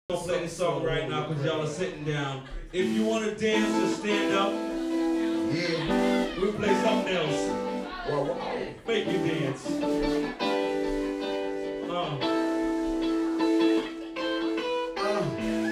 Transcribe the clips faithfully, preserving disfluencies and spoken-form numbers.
I'm gonna play this song right now because y'all are sitting down. If you want to dance, just stand up. Yeah. We'll play something else. Wow, wow. Make you dance. Uh. Uh.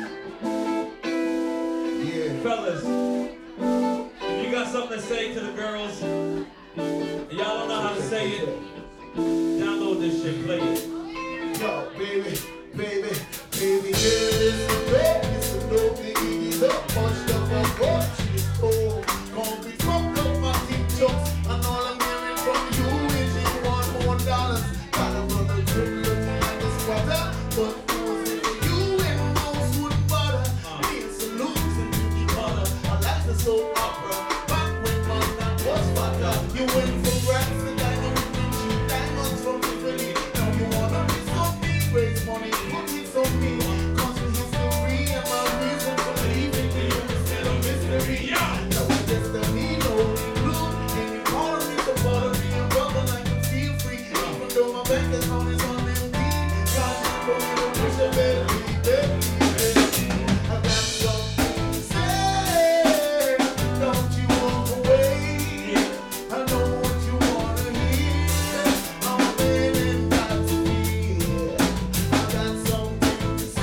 Yeah. Fellas, if you got something to say to the girls, and y'all don't know how to say it, download this shit, play it. Yo, baby, baby, baby, yes, baby, it's a no biggie, the bunch of a bunch is cold. Gonna be drunk up my deep jokes, and all I'm hearing from you is you want more dollars. Got a brother drip looking like a squatter, but who's it for you and most wouldn't bother? Need salutes and beauty color. I like the soap opera, back when man was fatter. You went from rats to diamonds and cheap diamonds from Italy. Now you wanna be something, raise money, put it on me. Constant history and my reason for leaving you is still a mystery. Yeah. Now we just don't need no blue. And you call me the bottom of your brother like you feel free. Even though my bank account is on empty, God, I'm going to push a baby, baby, baby. I got something to say. Don't you walk away. I know what you wanna hear. I'm feeling that to feel. I got something to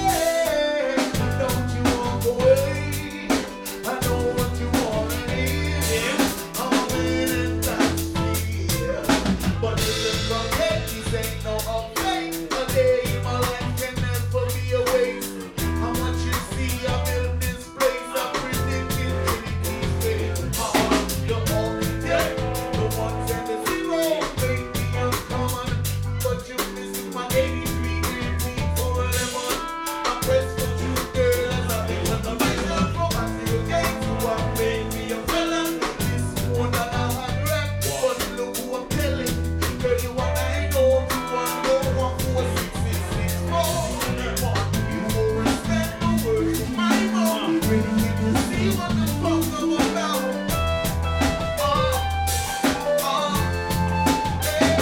say. Don't you walk away. I know what you wanna hear. I'm feeling that to feel. But listen from me, this ain't no upgrade. A day in my life can never be a waste. How much you see, I built this place. I predict it till it keeps fading. Uh-uh, the only day, the ones and the zeros make me uncommon. But you missing my eighty-three green tea for a lemon. I'm pressed for you, girl, as I think when the vision from my zero game to what made me a felon. This more than a hot rap, but look who I'm telling. Girl, you want I know you want no one four six six six four. You won't respect the words of my mouth. Really need to see what the fuck I'm about. Oh, oh, hey.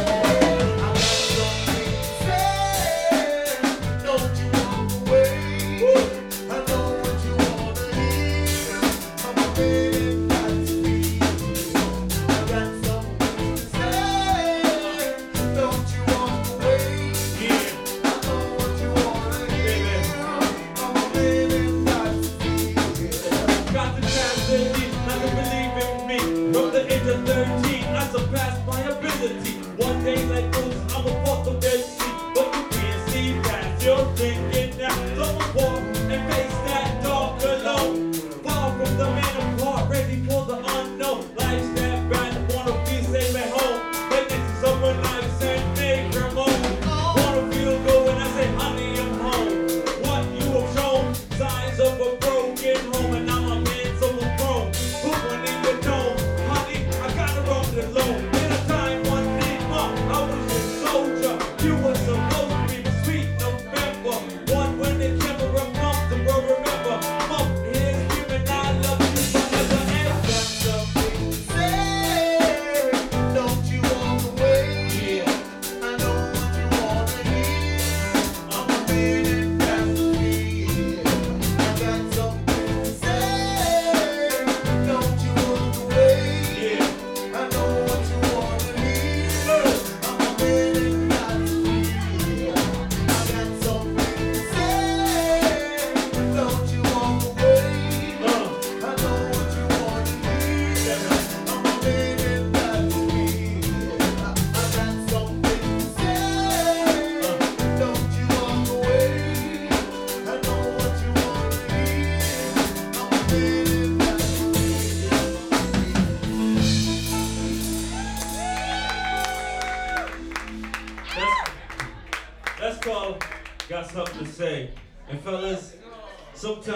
I got something to say. Don't you walk away. I know what you wanna hear. I'm a feeling that's me. I got something to say. Don't you walk away. Yeah. I know what you wanna hear. I'm a feeling that's me. Got the tenacity, not to believe in me. From the age of thirteen, I surpassed my ability. One day like this, I'ma walk the Red Sea. But you can't see that you're thinking now. Someone walk and face that dark alone. Far from the man apart, ready for the unknown. Life's that bad, wanna be safe at home. But this is summer nights and make her moan. Wanna feel good when I say, honey, I'm home. What you have shown, signs of a broken home. And now my man so grown. Put one in your dome, honey, I gotta run it alone. In a time one day, uh, I was your soldier. You were supposed to be sweet November. One when the camera comes, the world remember. Mom is screaming, I love you forever and Got something to say. Don't you walk away. yeah. I know what you wanna hear. I'm a feeling that's me. I got something to say. Don't you walk away. Yeah. I know what you wanna hear. I'm a feeling that's me. I got something to say. Don't you walk away. Uh, I know what you wanna hear. I'm a feeling that's me. I got something to say. Don't you walk away. I know what you wanna hear. I'm a feeling that's that's, that's called Got Something to Say. And fellas, sometimes